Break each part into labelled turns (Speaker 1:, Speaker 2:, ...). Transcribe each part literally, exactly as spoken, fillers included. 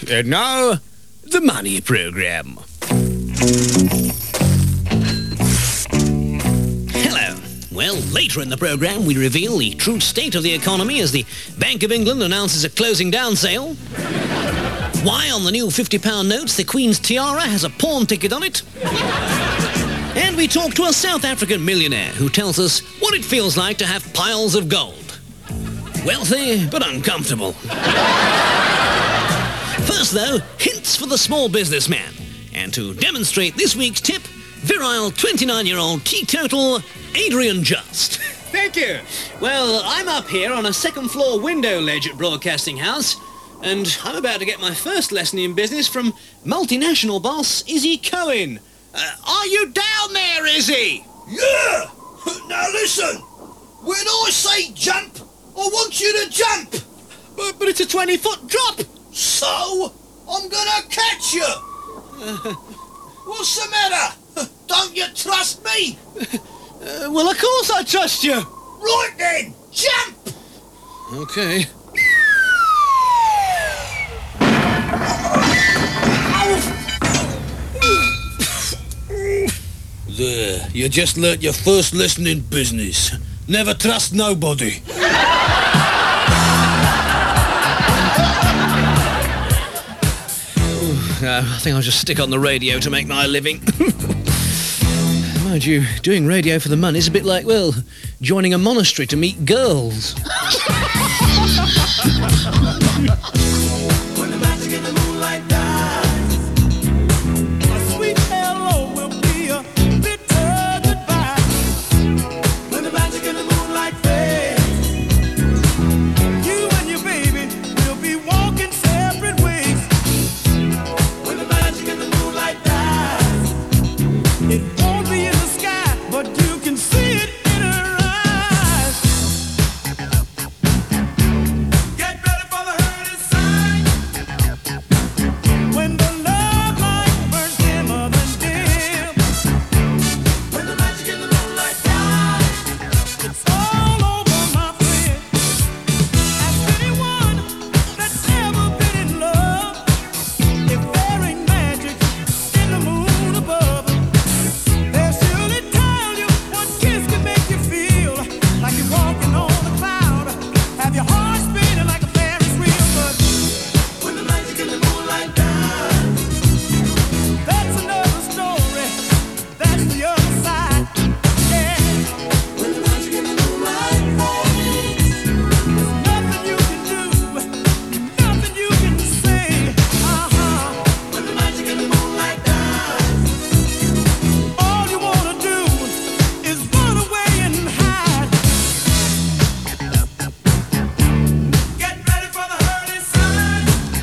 Speaker 1: And now, the Money Programme. Hello. Well, later in the programme, we reveal the true state of the economy as the Bank of England announces a closing down sale. Why on the new fifty pound notes the Queen's tiara has a pawn ticket on it. And we talk to a South African millionaire who tells us what it feels like to have piles of gold. Wealthy, but uncomfortable. First, though, hints for the small businessman. And to demonstrate this week's tip, virile twenty-nine-year-old teetotal Adrian Just.
Speaker 2: Thank you. Well, I'm up here on a second-floor window ledge at Broadcasting House, and I'm about to get my first lesson in business from multinational boss Izzy Cohen. Uh, are you down there, Izzy?
Speaker 3: Yeah! Now listen, when I say jump, I want you to jump.
Speaker 2: But, but it's a twenty-foot drop.
Speaker 3: So, I'm gonna catch you. Uh, What's the matter? Don't you trust me?
Speaker 2: Uh, well, of course I trust you.
Speaker 3: Right then, jump!
Speaker 1: Okay.
Speaker 3: There, you just learnt your first lesson in business. Never trust nobody.
Speaker 1: Uh, I think I'll just stick on the radio to make my living. Mind you, doing radio for the money is a bit like, well, joining a monastery to meet girls.
Speaker 4: When the magic in the moonlight dies, a sweet hello will be a bitter goodbye. When the magic in the moonlight fades, you and your baby will be walking separate ways. When the magic in the moonlight dies, it won't be in the sky, but you can see it in her eyes. Get ready for the hurting sign. When the love light burns dimmer than dim. When the magic in the moonlight dies, it's all over, my friend. Ask anyone that's ever been in love, if there ain't magic in the moon above, they'll surely tell you one kiss can make you feel like you're walking on a cloud, have your heart spinning like a Ferris wheel. But when the magic in the moonlight dies, that's another story, that's the other side. Yeah. When the magic in the moonlight fades, there's nothing you can do, nothing you can say. Uh-huh. When the magic in the moonlight dies, all you wanna do is run away and hide. Get ready for the hurting sign.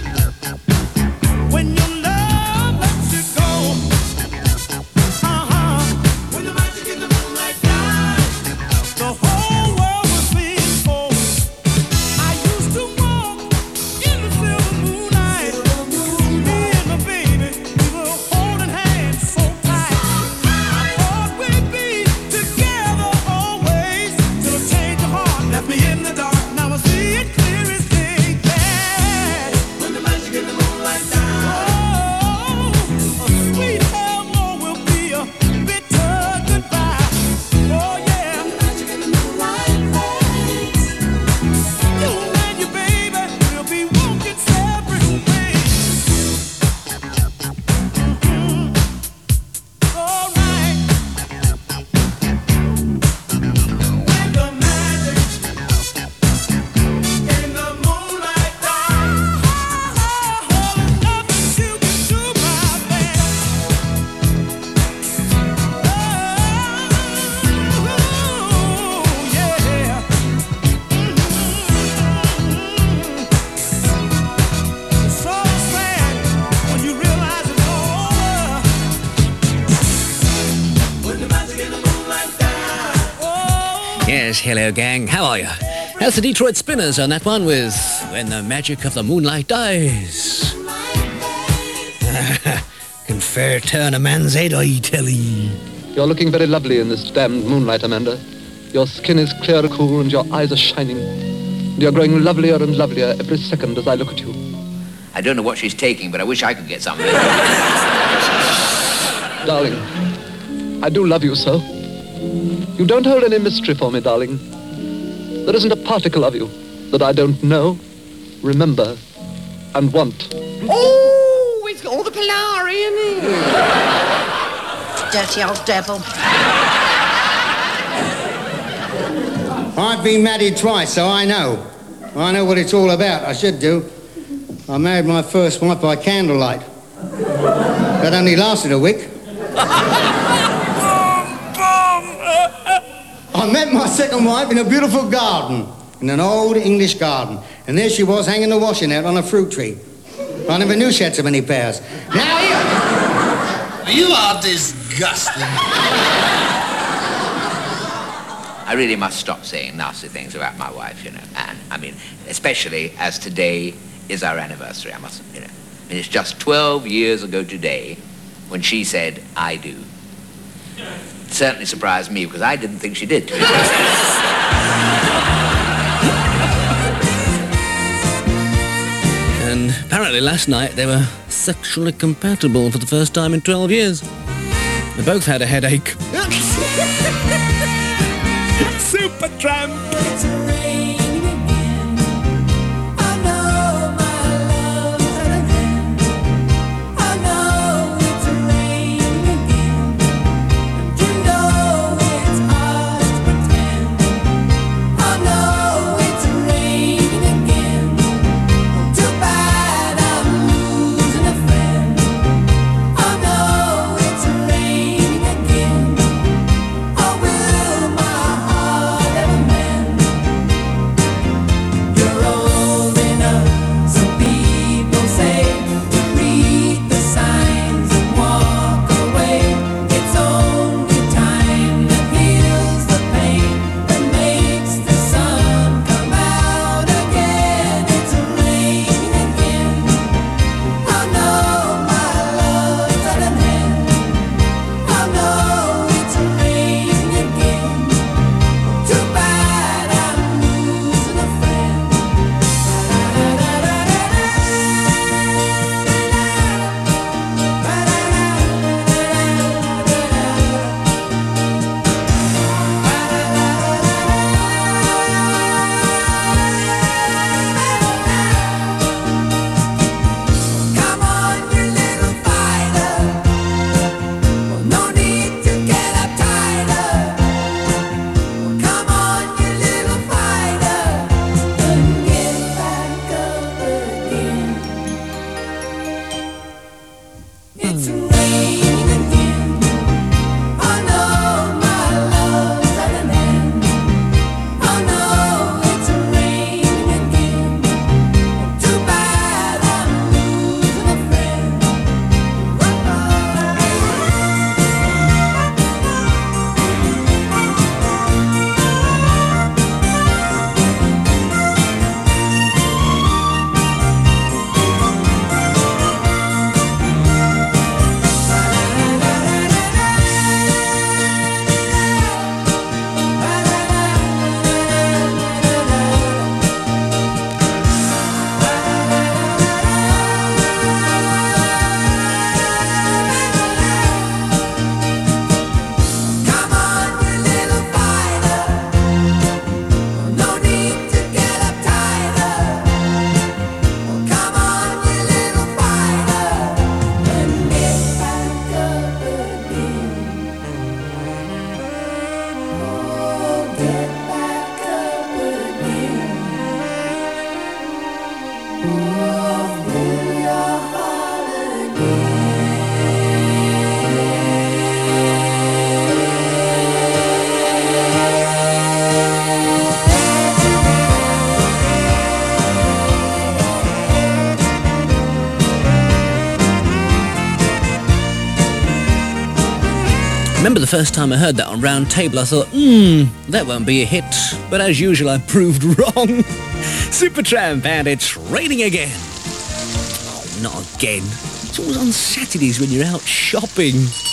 Speaker 4: When your love lets you go. Uh-huh. When the magic in the moonlight dies, the whole world was being told. I used to walk in the silver moonlight. Me and my baby, we were holding hands so tight. I thought we'd be together always, till a change of heart left me in the dark. Now I see it clear as day. Yeah. When the magic in the moonlight dies, oh, a sweet hello will be a bitter goodbye. Oh yeah. When the magic in the moonlight fades, you and your baby will be walking separate ways. Mhm. All right. When the magic in the moonlight dies, oh, nothing you can do, my man. Oh, yeah. It's so sad when you realize it's over. When the magic in the moonlight dies, oh.
Speaker 1: Yes, hello gang, how are you? That's the Detroit Spinners on that one with When the Magic of the Moonlight Dies. Can fair turn a man's head, I tell ye.
Speaker 5: You're looking very lovely in this damned moonlight, Amanda. Your skin is clear and cool and your eyes are shining. And you're growing lovelier and lovelier every second as I look at you.
Speaker 6: I don't know what she's taking, but I wish I could get some of it.
Speaker 5: Darling, I do love you so. You don't hold any mystery for me, darling. There isn't a particle of you that I don't know, remember, and want.
Speaker 7: Oh, it's got all the Polari in it. Dirty old devil.
Speaker 8: I've been married twice, so I know. I know what it's all about. I should do. I married my first wife by candlelight. That only lasted a week. I met my second wife in a beautiful garden, in an old English garden. And there she was hanging the washing out on a fruit tree. I never knew she had so many pairs. Now you...
Speaker 3: You are disgusting.
Speaker 6: I really must stop saying nasty things about my wife, you know, Anne. I mean, especially as today is our anniversary, I mustn't, you know. I mean, it's just twelve years ago today when she said, I do. It certainly surprised me because I didn't think she did.
Speaker 1: And apparently last night they were sexually compatible for the first time in twelve years. They both had a headache. Supertramp! remember the first time I heard that on Round Table, I thought, hmm, that won't be a hit. But as usual, I proved wrong. Supertramp, and it's raining again. Oh, not again. It's always on Saturdays when you're out shopping.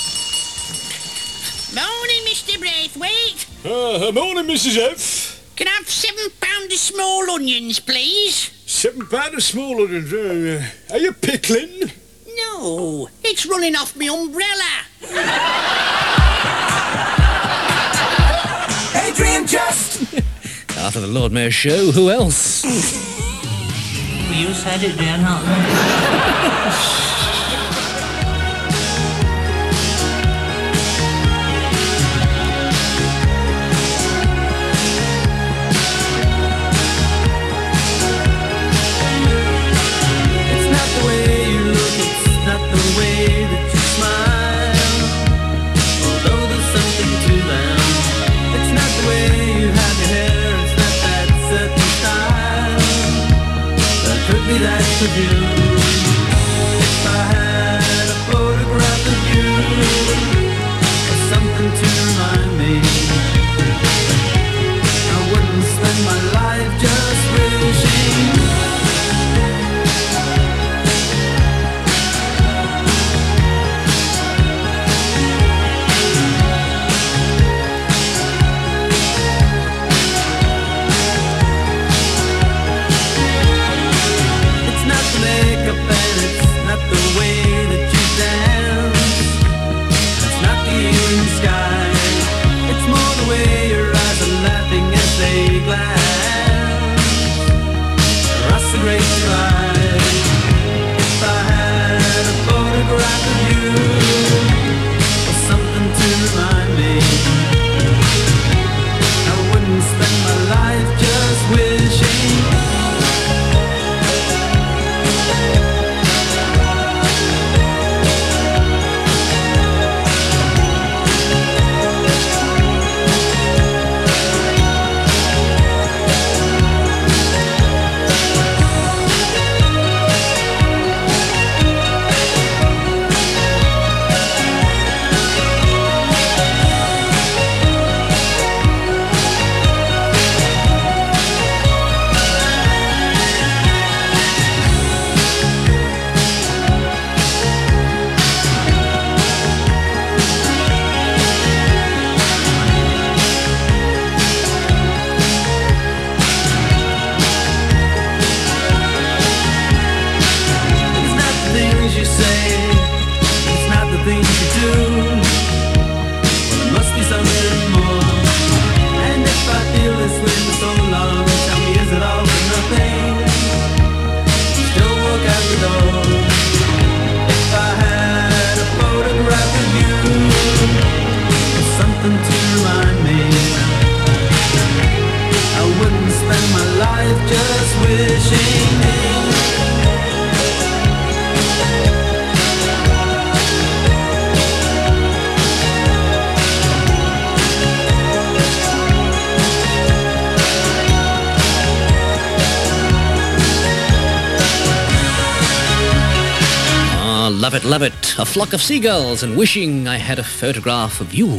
Speaker 9: Morning, Mister Braithwaite.
Speaker 10: Uh, morning, Missus F.
Speaker 9: Can I have seven pound of small onions, please? Seven pound of smaller than... Uh, are you pickling?
Speaker 7: No, it's running off me umbrella.
Speaker 4: Adrian Just.
Speaker 1: After the Lord Mayor show, who else?
Speaker 7: You said it, dear, not
Speaker 4: of you. If I had a photograph of you, or something to remind me, I wouldn't spend my life just wishing.
Speaker 1: Love it, love it. A flock of seagulls and wishing I had a photograph of you.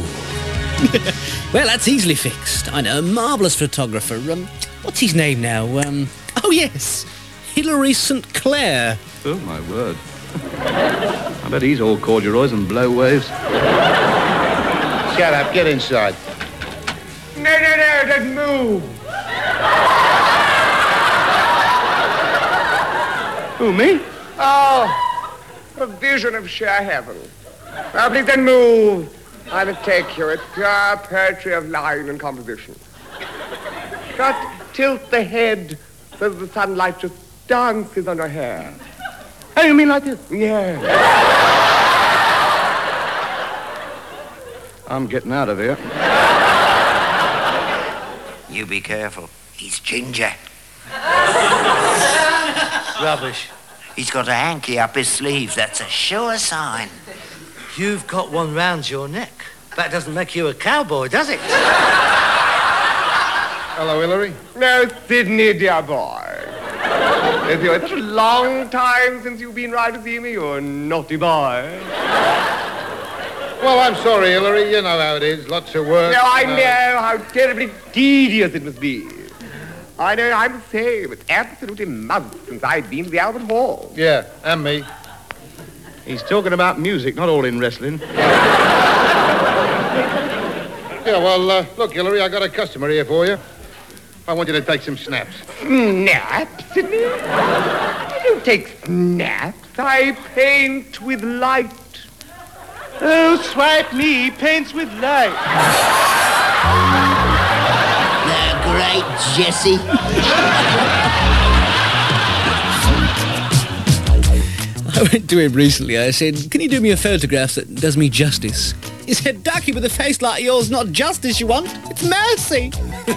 Speaker 1: Well, that's easily fixed. I know, marvellous photographer. Um, what's his name now? Um, oh, yes, Hilary Saint Clair.
Speaker 10: Oh, my word. I bet he's all corduroys and blow waves.
Speaker 8: Shut up, get inside.
Speaker 3: No, no, no, don't move.
Speaker 10: Who, me?
Speaker 3: Oh. A vision of sheer heaven. Now, please don't move. I will take you. It's pure poetry of line and composition. Just tilt the head so that the sunlight just dances on your hair.
Speaker 10: Oh, you mean like this?
Speaker 3: Yeah.
Speaker 10: I'm getting out of here.
Speaker 6: You be careful. He's ginger.
Speaker 11: Rubbish.
Speaker 6: He's got a hanky up his sleeve. That's a sure sign.
Speaker 11: You've got one round your neck. That doesn't make you a cowboy, does it?
Speaker 10: Hello, Hilary.
Speaker 3: No, Sydney, dear boy. It's such a long time since you've been round to see me, you naughty boy.
Speaker 10: Well, I'm sorry, Hilary. You know how it is. Lots of work.
Speaker 3: No, I
Speaker 10: uh...
Speaker 3: know how terribly tedious it must be. I know, I'm the same. It's absolutely months since I've been to the Albert Hall.
Speaker 10: Yeah, and me. He's talking about music, not all in wrestling. Yeah, well, uh, look, Hilary, I got a customer here for you. I want you to take some snaps.
Speaker 3: Snaps? I don't take snaps. I paint with light.
Speaker 12: Oh, swipe me, paints with light.
Speaker 7: The great Jesse.
Speaker 2: I went to him recently. I said, can you do me a photograph that does me justice? He said, Ducky, with a face like yours, not justice you want, it's mercy.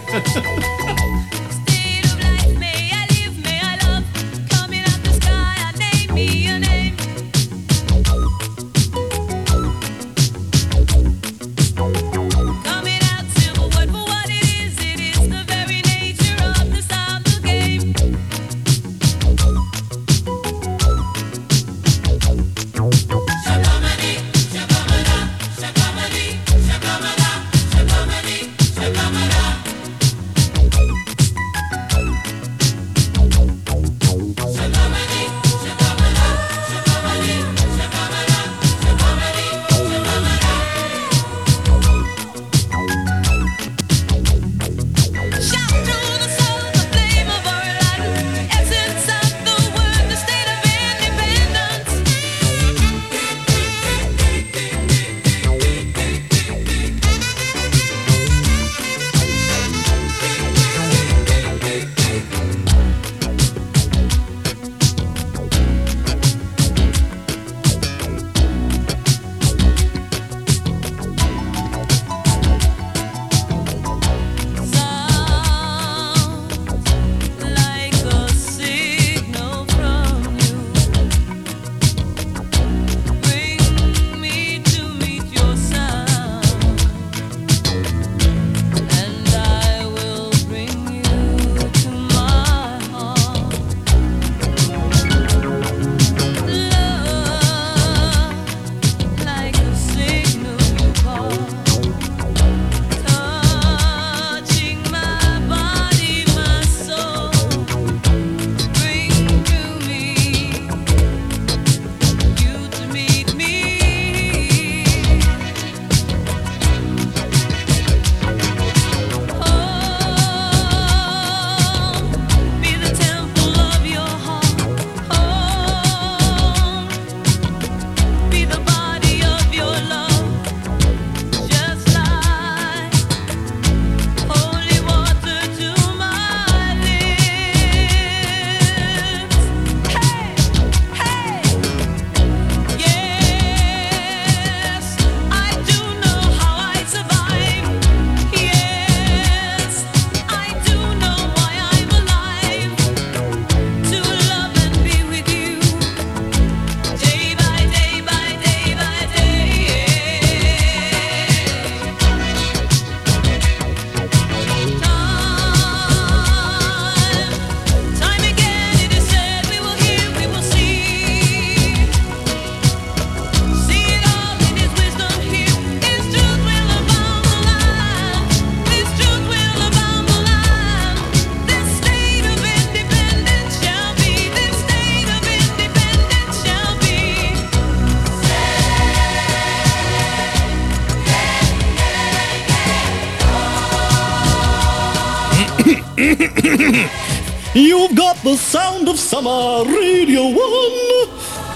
Speaker 1: You've got the sound of summer, Radio One.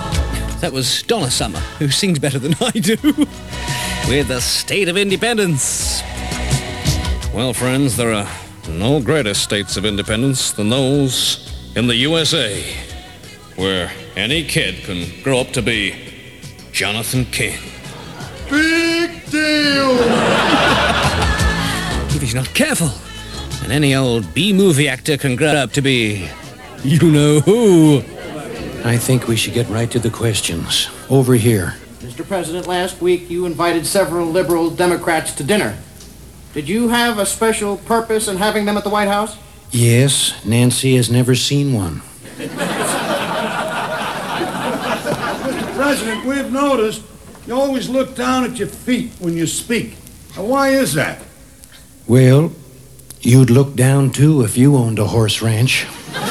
Speaker 2: That was Donna Summer, who sings better than I do, with the State of Independence.
Speaker 13: Well, friends, there are no greater states of independence than those in the U S A, where any kid can grow up to be Jonathan King.
Speaker 9: Big deal!
Speaker 2: If he's not careful, and any old B-movie actor can grow up to be you-know-who.
Speaker 14: I think we should get right to the questions. Over here.
Speaker 15: Mister President, last week you invited several liberal Democrats to dinner. Did you have a special purpose in having them at the White House?
Speaker 14: Yes, Nancy has never seen one.
Speaker 9: Mister President, we've noticed you always look down at your feet when you speak. Now, why is that?
Speaker 14: Well, you'd look down too if you owned a horse ranch.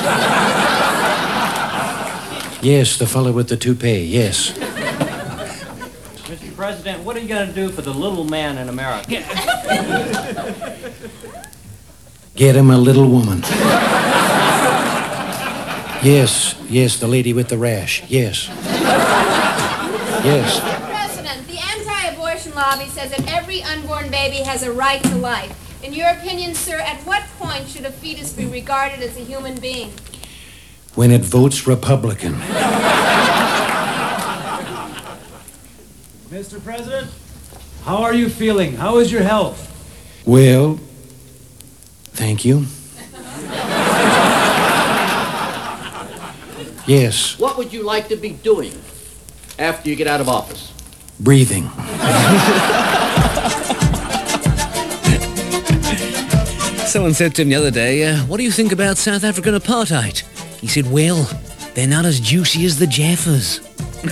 Speaker 14: Yes, the fellow with the toupee, yes.
Speaker 15: Mister President, what are you going to do for the little man in America?
Speaker 14: Get him a little woman. Yes, yes, the lady with the rash. Yes. Yes.
Speaker 16: Mister President, the anti-abortion lobby says that every unborn baby has a right to life. In your opinion, sir, at what point should a fetus be regarded as a human being?
Speaker 14: When it votes Republican.
Speaker 17: Mister President, how are you feeling? How is your health?
Speaker 14: Well, thank you. Yes,
Speaker 15: What would you like to be doing after you get out of office?
Speaker 14: breathing.
Speaker 1: Someone said to him the other day, uh, what do you think about South African apartheid? He said, well, they're not as juicy as the Jaffas.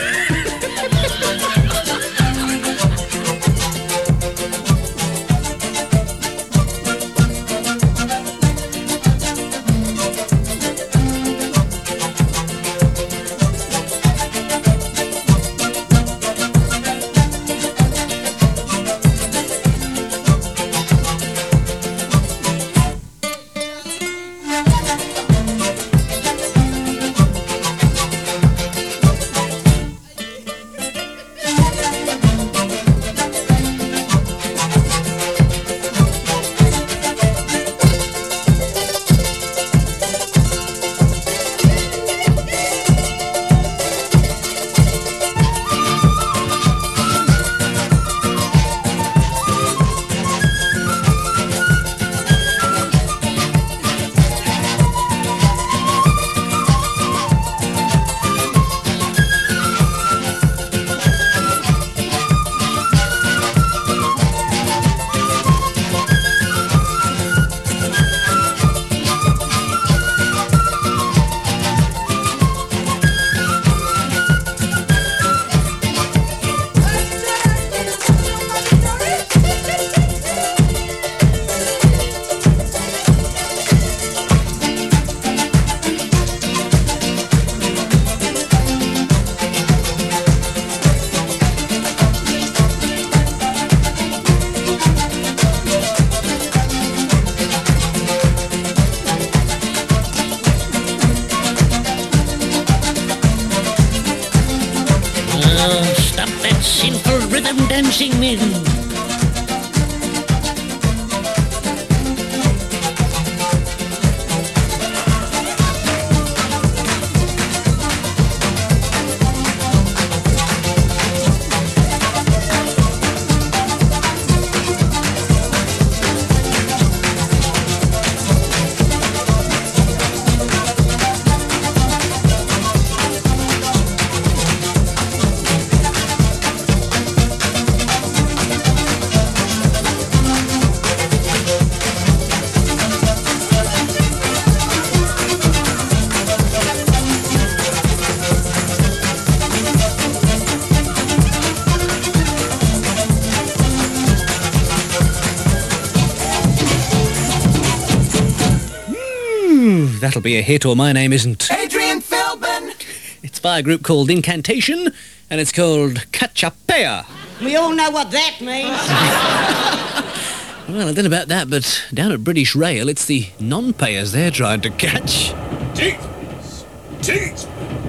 Speaker 7: Sinful rhythm dancing men.
Speaker 1: That'll be a hit, or my name isn't.
Speaker 4: Adrian Philbin!
Speaker 1: It's by a group called Incantation, and it's called Cachapea.
Speaker 7: We all know what that means.
Speaker 1: Well, I don't know about that, but down at British Rail, it's the non-payers they're trying to catch.
Speaker 18: Teat! Teat!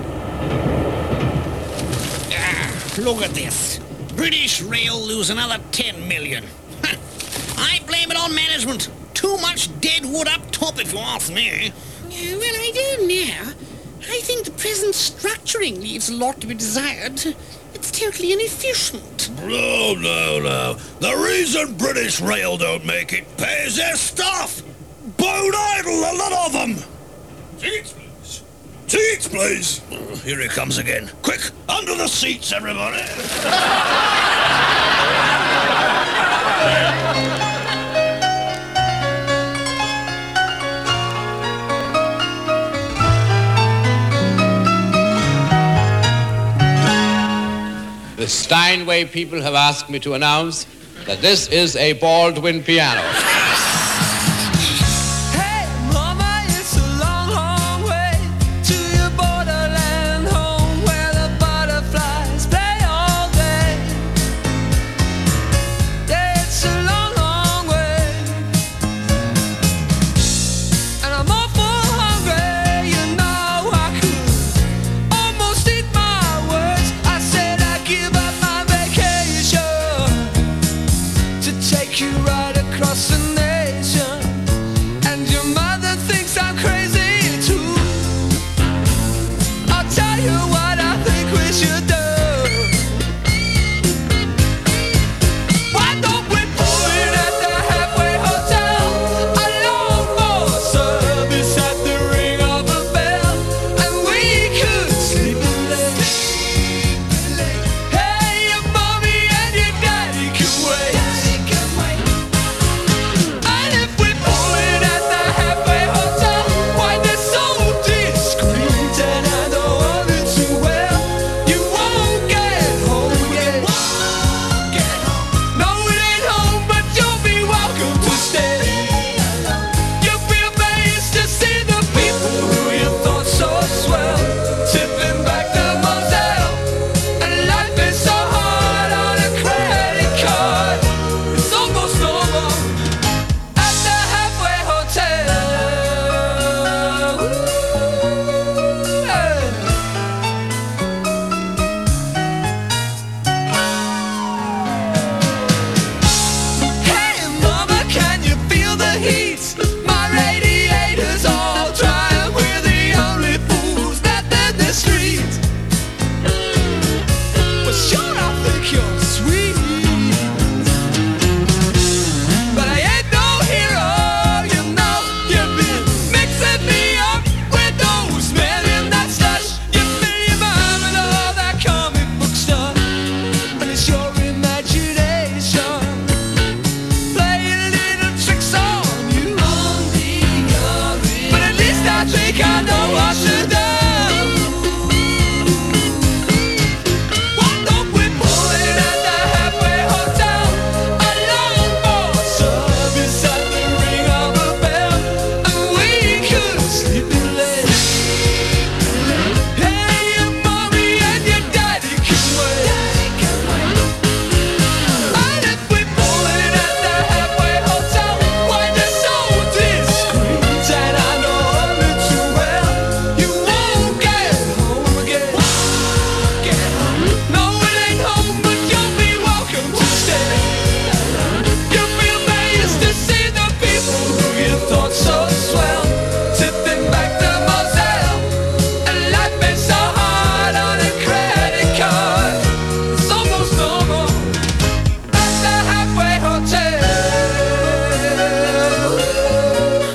Speaker 7: Ah, look at this. British Rail lose another ten million. I blame it on management. Too much dead wood up top, if you ask me.
Speaker 19: Yeah, well, I don't know. I think the present structuring leaves a lot to be desired. It's totally inefficient.
Speaker 18: No, no, no. The reason British Rail don't make it pays their staff. Bone idle, a lot of them. Seats, please. Seats, please. Oh, here he comes again. Quick, under the seats, everybody.
Speaker 20: The Steinway people have asked me to announce that this is a Baldwin piano.
Speaker 4: Hey, mama, it's a long, long way to your borderland home where the butterflies play all day. Yeah, it's a long, long way.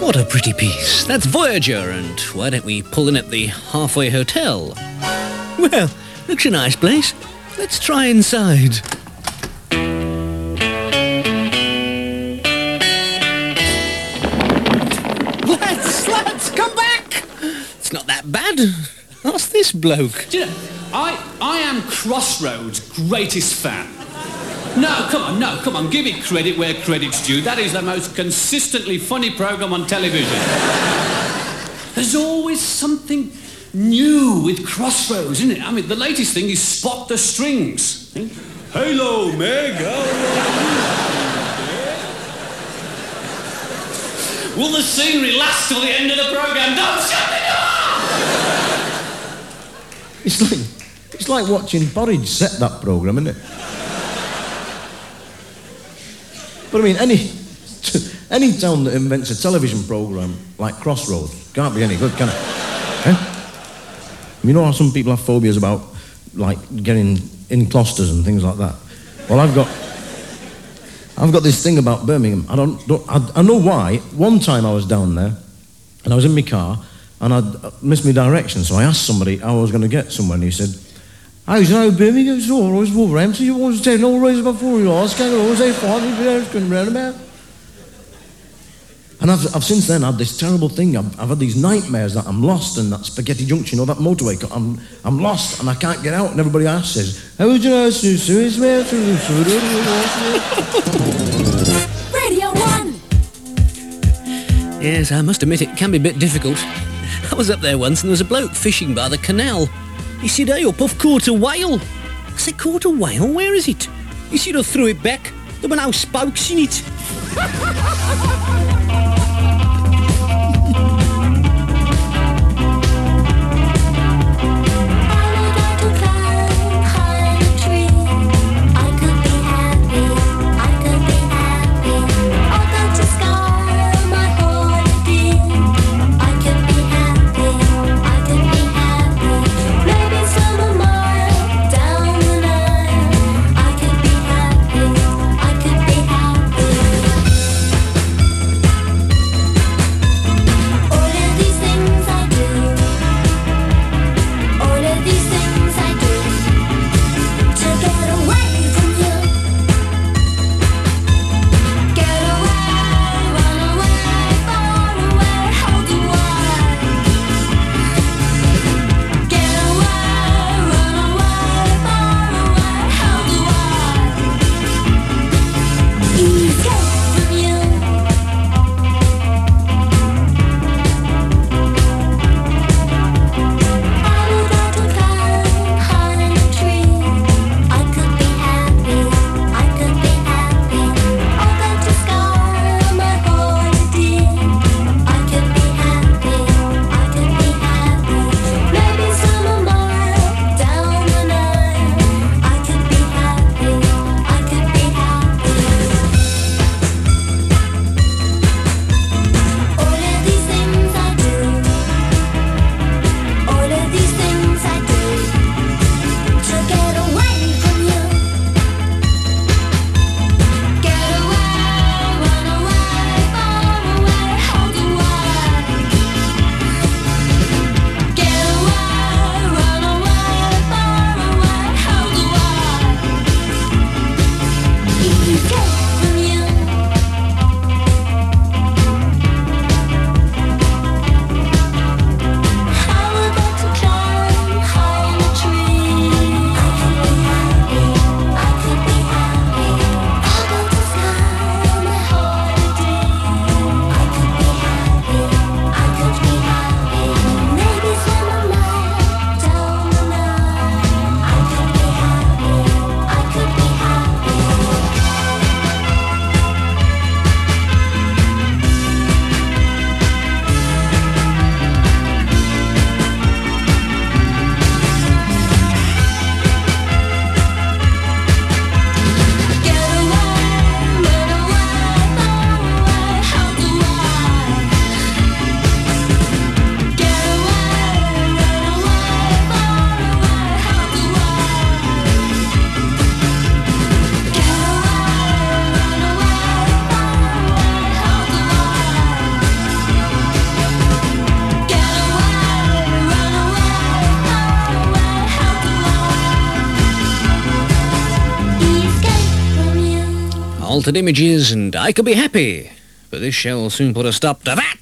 Speaker 1: What a pretty piece. That's Voyager, and why don't we pull in at the Halfway Hotel? Well, looks a nice place. Let's try inside. Lads, lads, come back! It's not that bad. Ask this bloke.
Speaker 21: Do you know, I, I am Crossroads' greatest fan. No, come on, no, come on, give it credit where credit's due. That is the most consistently funny programme on television. There's always something new with Crossroads, isn't it? I mean, the latest thing is Spot the Strings. Hello, Meg, how are you? Will the scenery last till the end of the programme? Don't shut the door!
Speaker 22: It's like, it's like watching Porridge set that programme, isn't it? But I mean, any any town that invents a television programme like Crossroads can't be any good, can it? Eh? You know how some people have phobias about, like, getting in clusters and things like that? Well, I've got I've got this thing about Birmingham. I don't, don't I, I know why. One time I was down there, and I was in my car, and I'd missed my direction, so I asked somebody how I was going to get somewhere, and he said, I was know Birmingham, it's always Wolverhampton, you always take no raise before you ask, I always say fine, you've been round about. And I've, I've since then had this terrible thing, I've, I've had these nightmares that I'm lost in that Spaghetti Junction, or that motorway, I'm, I'm lost and I can't get out, and everybody else says, how would you know,
Speaker 4: Radio one.
Speaker 1: Yes, I must admit it can be a bit difficult. I was up there once and there was a bloke fishing by the canal. He said, hey up, I've caught a whale. I said, caught a whale? Where is it? He said, I threw it back. There were no spokes in it. altered images, and I could be happy. But this show will soon put a stop to that.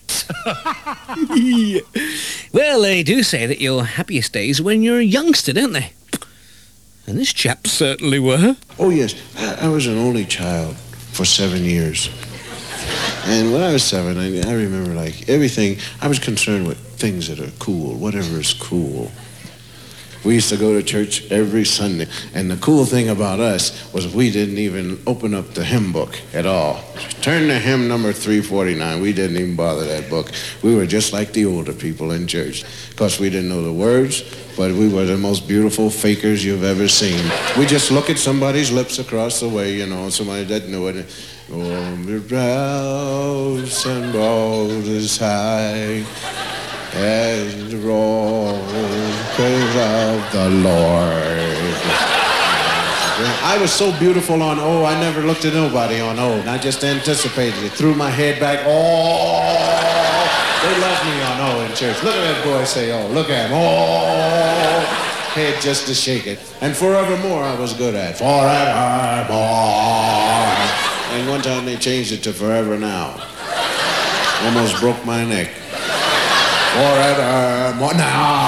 Speaker 1: Well, they do say that your happiest days are when you're a youngster, don't they? And this chap certainly were.
Speaker 5: Oh, yes. I, I was an only child for seven years. And when I was seven, I, I remember, like, everything, I was concerned with things that are cool, whatever is cool. We used to go to church every Sunday, and the cool thing about us was we didn't even open up the hymn book at all. Turn to hymn number three forty-nine. We didn't even bother that book. We were just like the older people in church. Of course, we didn't know the words, but we were the most beautiful fakers you've ever seen. We just look at somebody's lips across the way, you know, somebody that knew it. Oh, the brows and balls as high as the roll of the Lord. I was so beautiful on O, I never looked at nobody on O. And I just anticipated it. Threw my head back. Oh, they love me on O in church. Look at that boy say oh. Look at him. Oh, head just to shake it. And forevermore I was good at. Forevermore. And one time they changed it to forever now. Almost broke my neck. Forevermore now.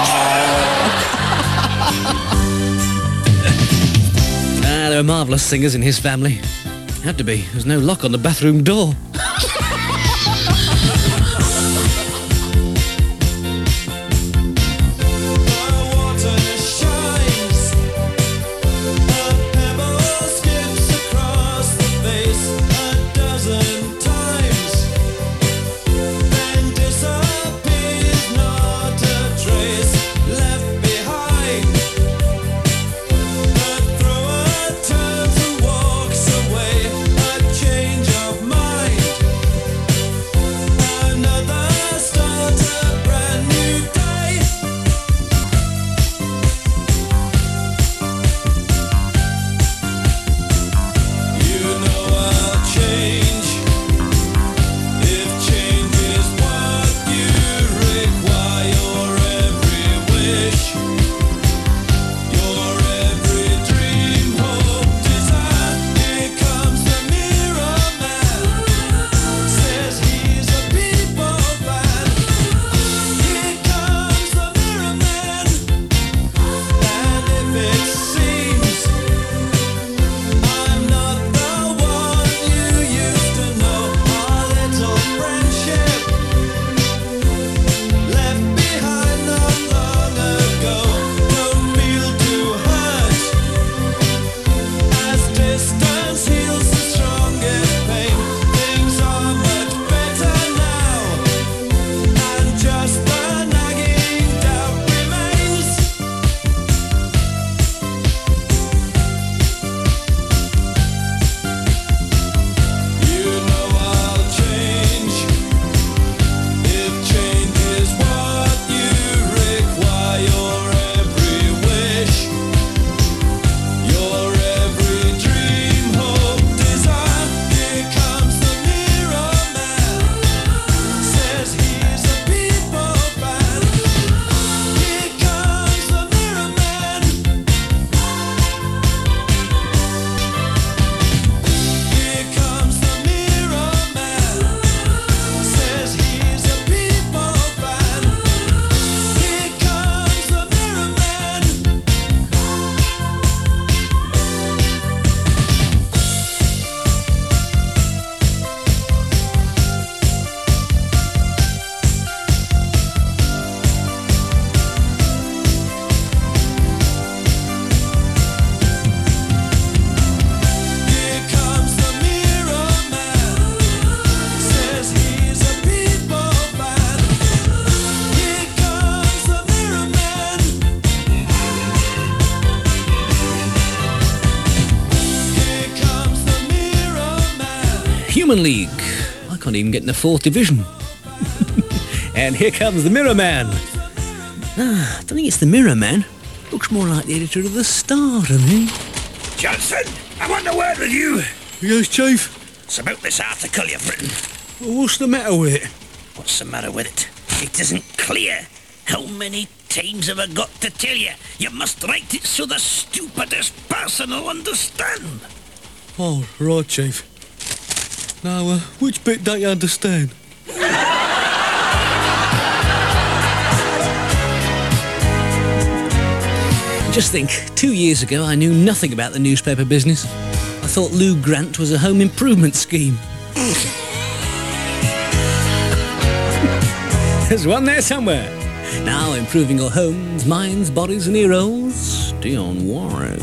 Speaker 1: Ah, there were marvellous singers in his family. Had to be. There's no lock on the bathroom door. Human League. I can't even get in the fourth division. And here comes the Mirror Man. Ah, I don't think it's the Mirror Man. Looks more like the editor of the Star to me.
Speaker 18: Johnson, I want a word with you.
Speaker 1: Yes, Chief.
Speaker 18: It's about this article you've written.
Speaker 1: Well, what's the matter with it?
Speaker 18: What's the matter with it? It isn't clear. How many times have I got to tell you? You must write it so the stupidest person will understand.
Speaker 1: Oh, right, Chief.
Speaker 13: Now, uh, which bit don't you understand?
Speaker 1: Just think, two years ago I knew nothing about the newspaper business. I thought Lou Grant was a home improvement scheme. There's one there somewhere. Now improving your homes, minds, bodies and ear-holes, Dionne Warwick.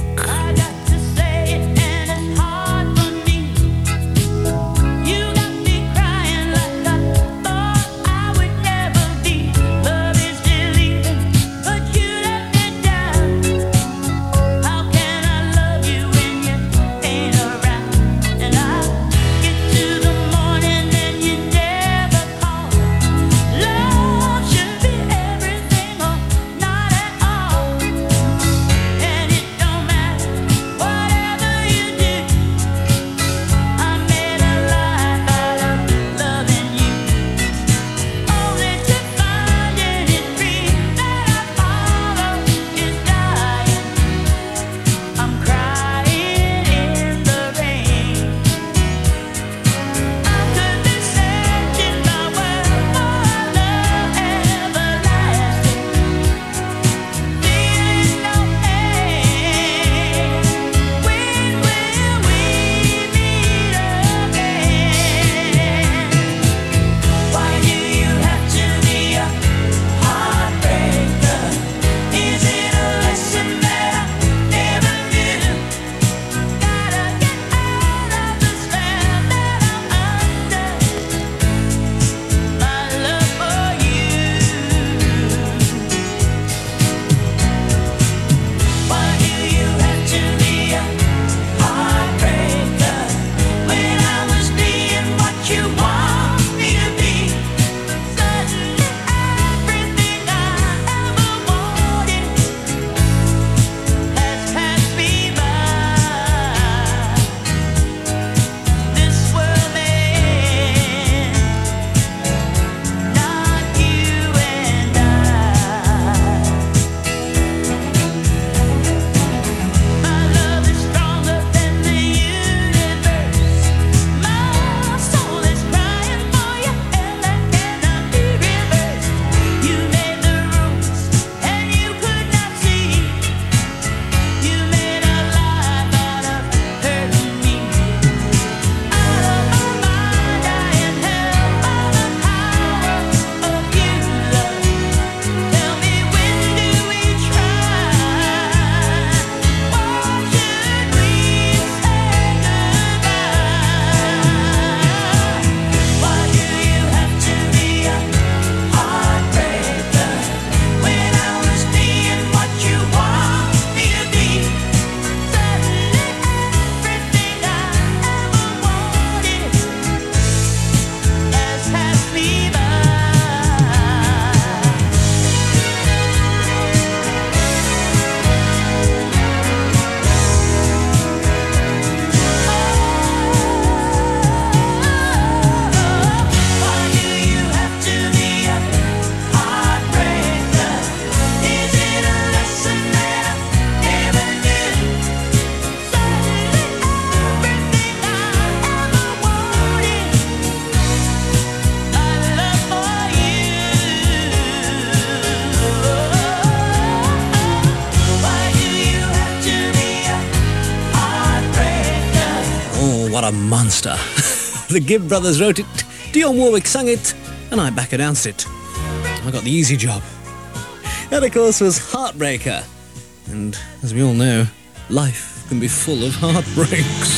Speaker 1: What a monster. The Gibb brothers wrote it, Dionne Warwick sung it, and I back announced it. I got the easy job. That, of course, was Heartbreaker. And as we all know, life can be full of heartbreaks.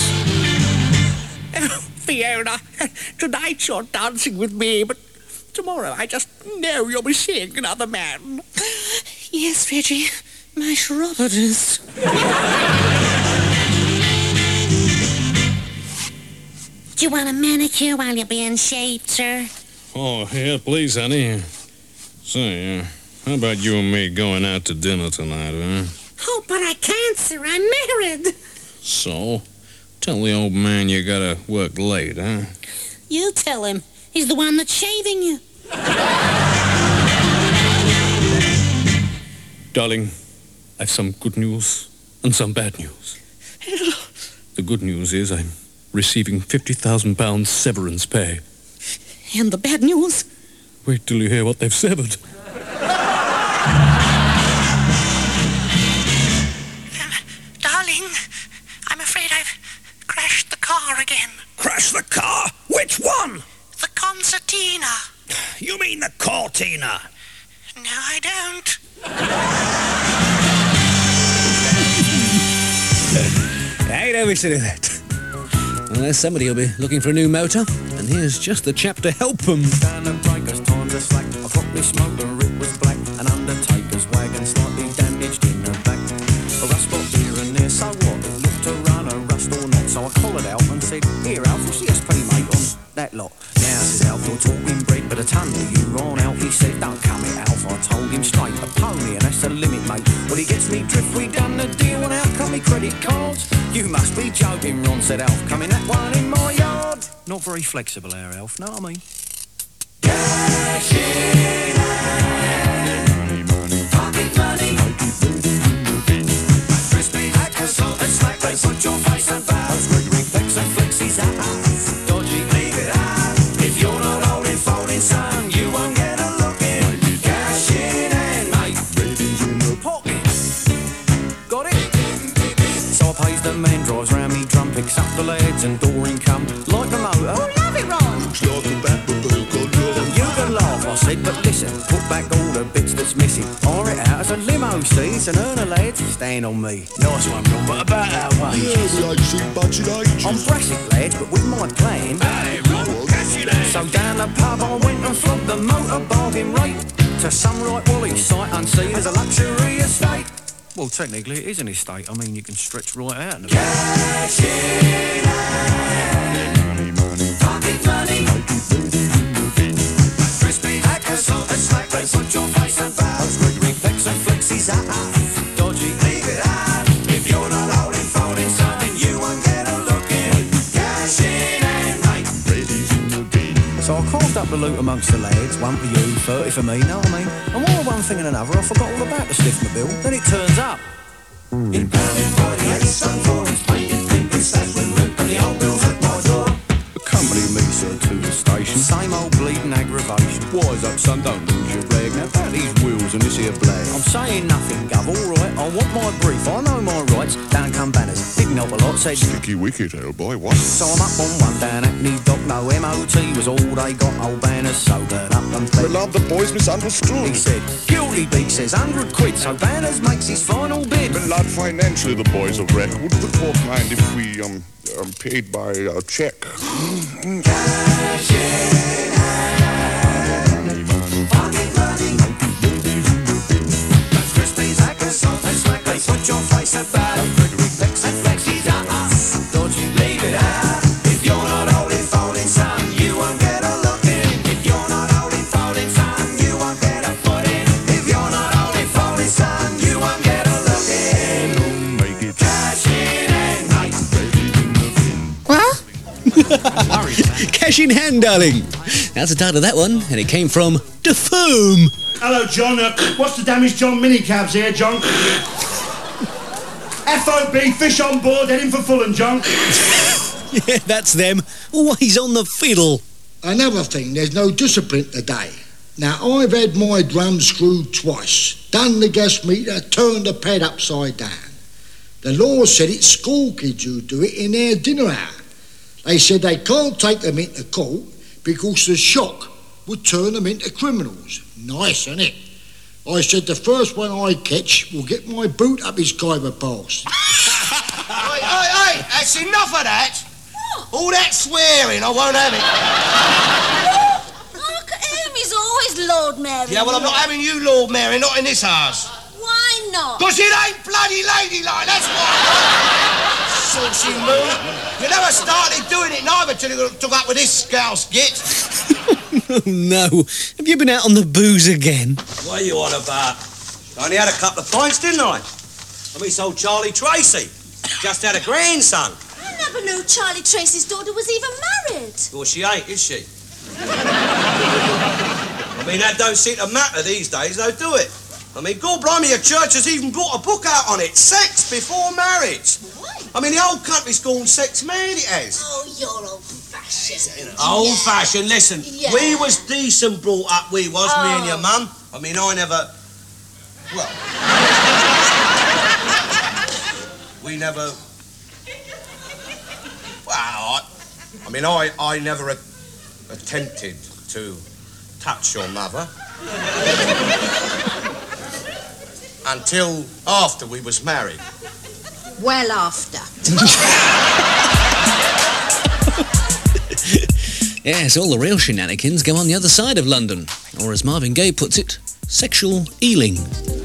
Speaker 19: Oh, Fiona, tonight you're dancing with me, but tomorrow I just know you'll be seeing another man.
Speaker 6: Yes, Reggie, my Robert is. Do you want a manicure while you're being shaved, sir?
Speaker 13: Oh, yeah, please, honey. Say, uh, how about you and me going out to dinner tonight, huh?
Speaker 6: Oh, but I can't, sir. I'm married.
Speaker 13: So? Tell the old man you gotta work late, huh?
Speaker 6: You tell him. He's the one that's shaving you.
Speaker 13: Darling, I've some good news and some bad news. The good news is I'm receiving fifty thousand pounds severance pay.
Speaker 6: And the bad news?
Speaker 13: Wait till you hear what they've severed.
Speaker 19: Darling, I'm afraid I've crashed the car again.
Speaker 18: Crash the car? Which one?
Speaker 19: The concertina.
Speaker 18: You mean the Cortina?
Speaker 19: No, I don't.
Speaker 2: I don't wish to do that. Unless somebody will be looking for a new motor, and here's just the chap to help them.
Speaker 4: Down the breakers, time to slack. I got this motor, it was black. An Undertaker's wagon, slightly damaged in the back. A rust spot here and there, so what? It looked to run a rust or not. So I collared out and said, here, Alf, what's the S P, mate, on that lot? Now, says Alf, you're talking bread, but a ton of you on, Alf. He said, don't come it, Alf. I told him straight, a pony, and that's the limit, mate. Well, he gets me drift, we done the deal, and out come me credit cards. You must be joking, Ron, said Alf, coming that one in my yard. Not very flexible, our Alf, know what I mean? Cash in hand. Money, money. Pocket money. Crispy hacker, salt and slack, they put your face about. Those Gregory flex and flexies out. Dodgy, leave it out. If you're not holding, folding, son, you won't get a look in. Cash in hand, mate. Ready in the pocket. Got it? So I pays the man, drives round me drum, picks up the lads and door income. Like the motor.
Speaker 16: Oh, love it, Ron.
Speaker 4: Looks like a back of you can laugh, I said, but listen, put back all the bits that's missing. Hire it out as a limo, see, it's an earner, lads, stand on me. Nice one, Ron, but about our wages.
Speaker 18: Yeah, we ain't seen budget ages.
Speaker 4: I'm brassic, lads, but with my plan.
Speaker 18: Hey, Ron, cash it out.
Speaker 4: So down the pub I went and flogged the motor bargain rate to some right Wally sight unseen as a luxury estate. Well, technically it is an estate. I mean, you can stretch right out in a bit. Cash in hand. Money, money. Pocket money. Crispy hacker, salt and slack, they put your face about. Those Gregory flex and flexies out. Dodgy, leave it out. If you're not holding, folding something, you won't get a look in. Cash in hand, mate. Ready in the bin. So I carved up the loot amongst the lads, one for you, thirty for me, know what I mean? And while one thing and another, I forgot all about the stiff bill. Then it turns up. In pounded forty-eight stone fours, painted pink with sash with root, and the old bill's at my door. Accompany me, sir, to the station. Same old bleeding aggravation. Wise up, son, don't lose your rag. Now about these wheels and this here blag. I'm saying nothing, Gov, alright. I want my brief, I know my rights. Down come banners, didn't help a lot, said
Speaker 18: Sticky wicket, old boy, what?
Speaker 4: So I'm up on one down at New Dock, no M O T was all they got. Old banners sobered up and fed.
Speaker 18: We love the boys misunderstood.
Speaker 4: He said, guilty beat says hundred quid, so Banners makes his final bid.
Speaker 18: But lad, financially the boys are wrecked. Would the court mind if we um, um paid by uh, check?
Speaker 4: Cash in hand. Money, money. Pocket money. Those Crispies, hackers, salt and slack, they put your face about. Gregory flex and flexies out. Dodgy, leave it out. If you're not holding, folding, son, you won't get a look in. If you're not holding, folding, son, you won't get a foot in. If you're not holding, folding, son, you won't get a look in.
Speaker 18: Make it
Speaker 4: Cash in hand, mate.
Speaker 6: What?
Speaker 2: Cash in hand, darling. That's the title of that one, and it came from The Foam.
Speaker 9: Hello, John. Uh, what's the damage, John? Minicabs here, John. F O B, fish on board, heading for Fulham, John.
Speaker 2: Yeah, that's them. Always on the fiddle.
Speaker 8: Another thing, there's no discipline today. Now, I've had my drum screwed twice, done the gas meter, turned the pad upside down. The law said it's school kids who do it in their dinner hour. They said they can't take them into court because the shock would turn them into criminals. Nice, isn't it? I said the first one I catch will get my boot up his Khyber pass.
Speaker 11: Hey, hey, hey, that's enough of that. All that swearing, I won't have it.
Speaker 6: Look at him, he's always Lord Mary.
Speaker 11: Yeah, well, I'm not having you, Lord Mary, not in this house.
Speaker 6: Why not?
Speaker 11: Because it ain't bloody ladylike, that's why. Saucy moo. You never started doing it neither till you took up with this scouse git.
Speaker 2: Oh, no. Have you been out on the booze again?
Speaker 11: What are you on about? I only had a couple of pints, didn't I? I mean, so Charlie Tracy just had a grandson.
Speaker 6: I never knew Charlie Tracy's daughter was even married.
Speaker 11: Well, she ain't, is she? I mean, that don't seem to matter these days, though, do it? I mean, God blimey, your church has even brought a book out on it. Sex before marriage.
Speaker 6: What?
Speaker 11: I mean, the whole country's gone sex mad, it has.
Speaker 6: Oh, you're old-fashioned.
Speaker 11: Old-fashioned, listen.
Speaker 6: Yeah.
Speaker 11: We was decent brought up, we was,
Speaker 6: Oh.
Speaker 11: me and your mum. I mean, I never... Well... we never... Well, I, I mean, I, I never a- attempted to touch your mother. Until after we was married.
Speaker 6: Well after.
Speaker 1: Yes, all the real shenanigans go on the other side of London, or as Marvin Gaye puts it, sexual Ealing.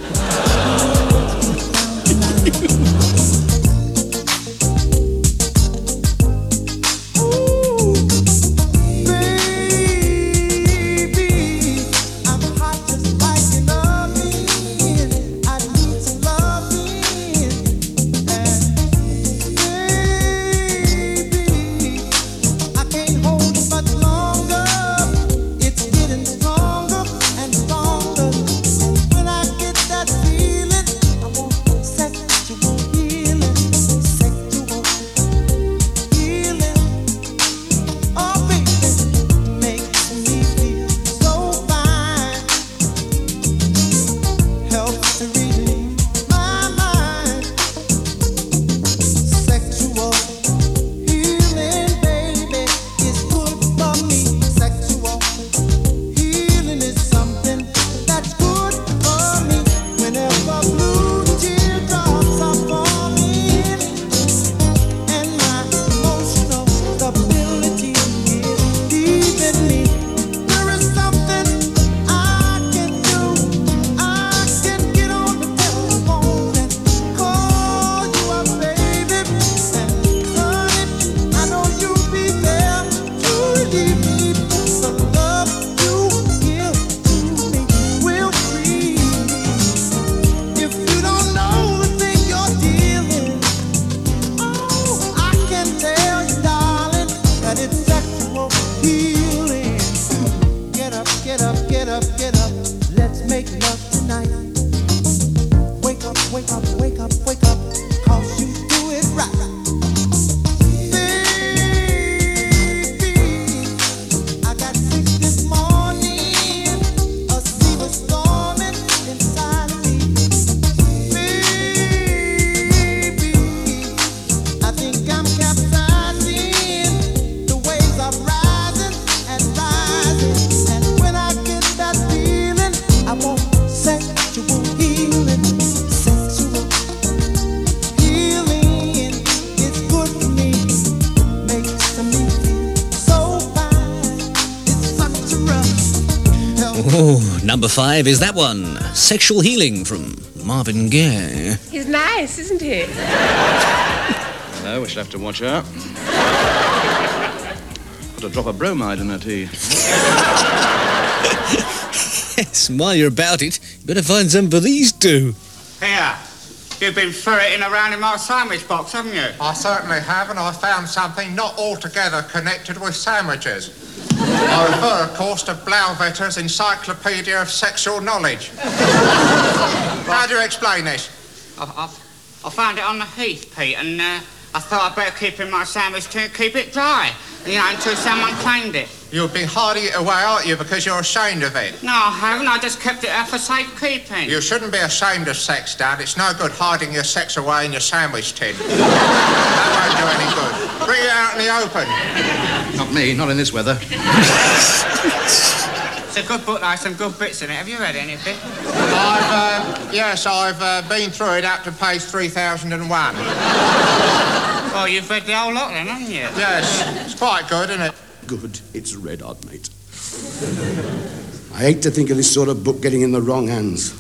Speaker 1: Oh, number five is that one, Sexual Healing from Marvin Gaye.
Speaker 3: He's nice, isn't he?
Speaker 22: No, we shall have to watch out. Put a drop of bromide in her tea.
Speaker 1: Yes, and while you're about it, you better find some for these two.
Speaker 10: Here, you've been ferreting around in my sandwich box, haven't you?
Speaker 23: I certainly have, and I found something not altogether connected with sandwiches. I refer, of course, to Blauvetter's Encyclopedia of Sexual Knowledge. How do you explain this?
Speaker 10: I, I, I found it on the heath, Pete, and uh, I thought I'd better keep it in my sandwich to keep it dry, you know, until someone claimed it.
Speaker 23: You've been hiding it away, aren't you, because you're ashamed of it?
Speaker 10: No, I haven't. I just kept it there for safekeeping.
Speaker 23: You shouldn't be ashamed of sex, Dad. It's no good hiding your sex away in your sandwich tin. That won't do any good. Bring it out in the open.
Speaker 22: Not me, not in this weather.
Speaker 10: It's a good book, though. Some good bits in it. Have you read any of it?
Speaker 23: I've, uh, yes, I've uh, been through it up to page three thousand one.
Speaker 10: Oh, you've read the whole lot then, haven't you?
Speaker 23: Yes, it's quite good, isn't it?
Speaker 24: Good. It's red hot, mate. I hate to think of this sort of book getting in the wrong hands.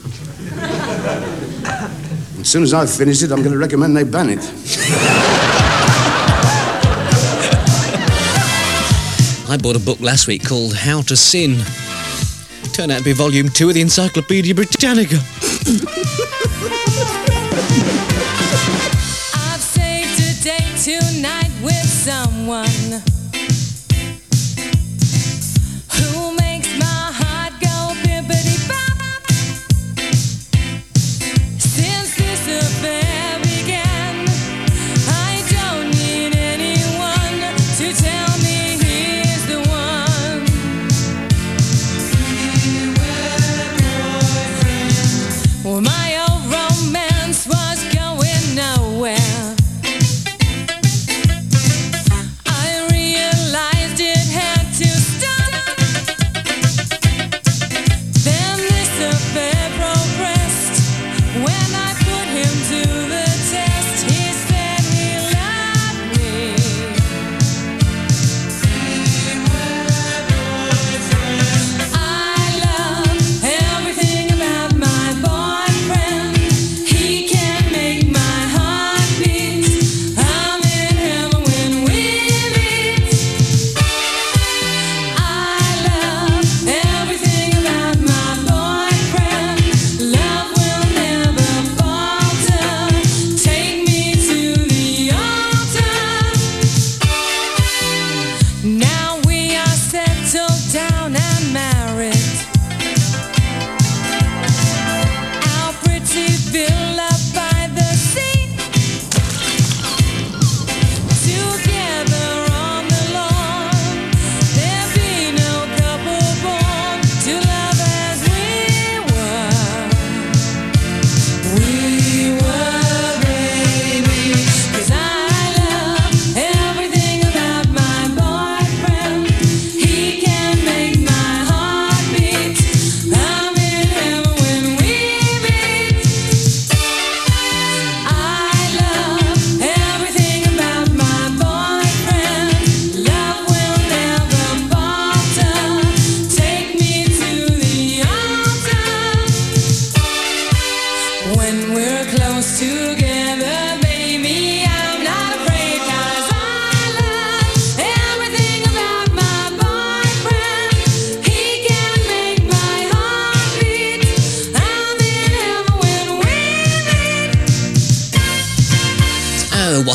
Speaker 24: As soon as I've finished it, I'm going to recommend they ban it.
Speaker 1: I bought a book last week called How to Sin. Turned out to be volume two of the Encyclopedia Britannica.
Speaker 25: I've saved a date tonight with someone who makes my heart go bippity-bop. Since this affair began, I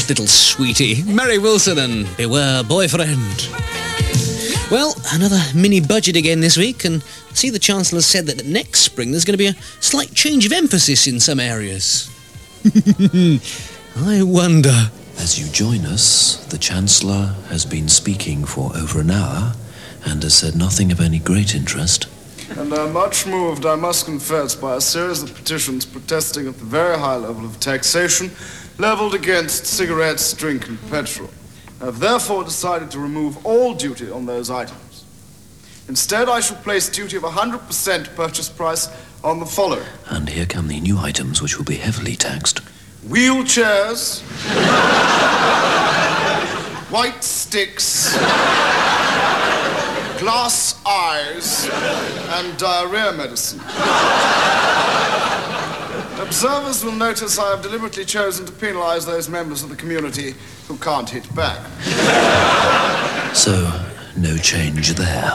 Speaker 1: little sweetie. Mary Wilson and Beware Boyfriend. Well, another mini budget again this week, and I see the Chancellor said that next spring there's going to be a slight change of emphasis in some areas. I wonder.
Speaker 3: As you join us, the Chancellor has been speaking for over an hour and has said nothing of any great interest.
Speaker 12: And I'm much moved, I must confess, by a series of petitions protesting at the very high level of taxation levelled against cigarettes, drink and petrol. I have therefore decided to remove all duty on those items. Instead, I shall place duty of one hundred percent purchase price on the following.
Speaker 3: And here come the new items which will be heavily taxed.
Speaker 12: Wheelchairs, white sticks, glass eyes, and diarrhea medicine. Observers will notice I have deliberately chosen to penalise those members of the community who can't hit back.
Speaker 3: So, no change there.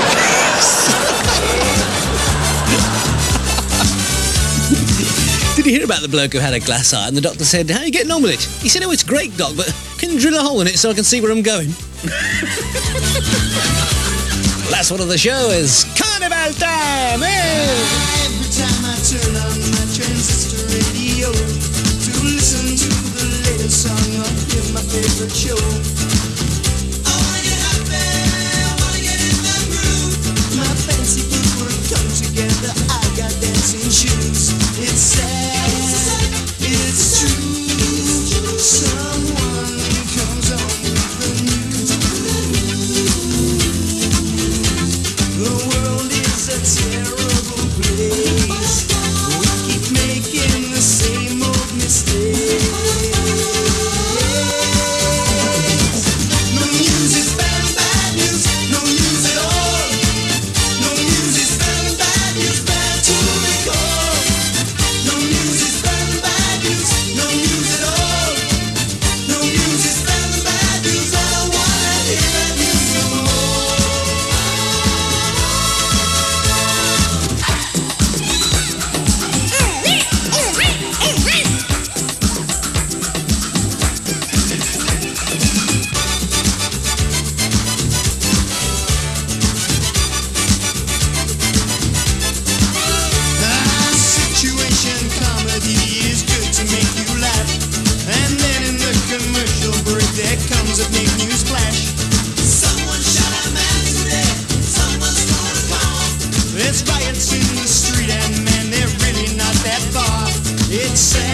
Speaker 1: Did you hear about the bloke who had a glass eye and the doctor said, how are you getting on with it? He said, oh, it's great, Doc, but can you drill a hole in it so I can see where I'm going? Last one of the show is Carnival Time! Hey!
Speaker 4: Every time I turn on my transistor radio to listen to the latest song or hear my favorite show, I wanna get happy, I wanna get in the groove. My fancy people come together, I got dancing shoes. It's sad, it's true. Someone comes on with the news. The world is a terrible place. We keep making the same old mistakes. No news is bad and bad news. No news at all. No news is bad and bad news. Bad to recall. No news is bad and bad news. No news at all. No news is bad and bad news. I don't wanna hear that news no more. Ah, situation comedy is good to make you laugh. And then in the commercial break there comes a big news flash. Someone shot a man today. Someone's thrown a car. There's riots in the street and man, they're really not that far. It's sad.